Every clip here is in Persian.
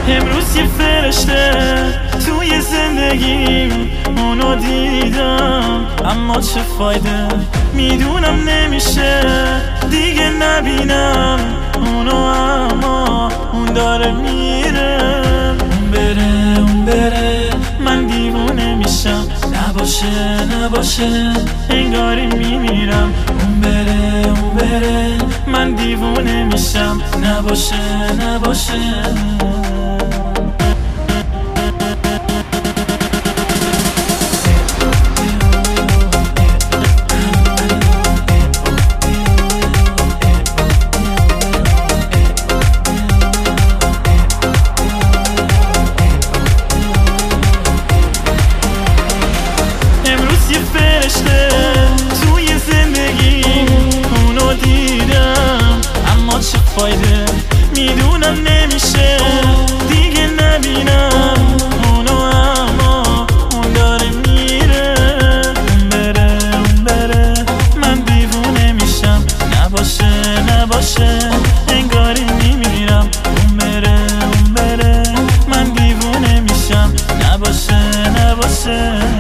امروز یه فرشته توی زندگیم اونو دیدم، اما چه فایده، میدونم نمیشه دیگه نبینم اونو، اما اون داره میره. اون بره من دیوونه میشم، نباشه انگاری میمیرم. اون بره من دیوونه میشم، نباشه توی زندگی اونو دیدم، اما چه فایده، میدونم نمیشه دیگه نبینم اونو، اما اون داره میره. اون بره من دیوونه میشم، نباشه انگاری میمیرم. اون بره من دیوونه میشم، نباشه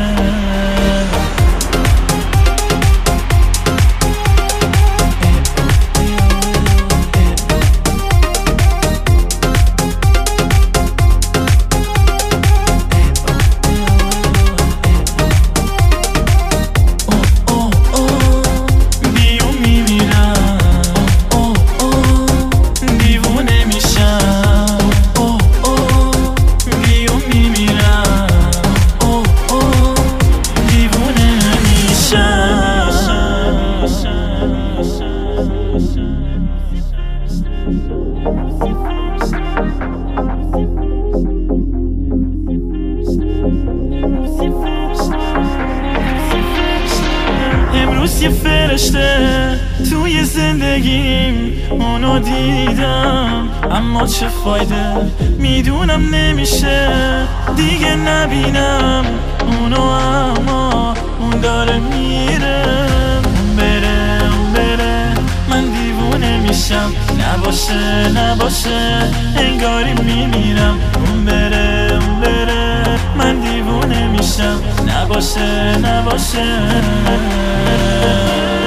امروز یه فرشته توی زندگیم اونو دیدم، اما چه فایده، میدونم نمیشه دیگه نبینم اونو، اما اون داره میره. اون بره من دیوونه میشم، نباشه انگاری میمیرم. اون بره من دیوونه میشم، نباشه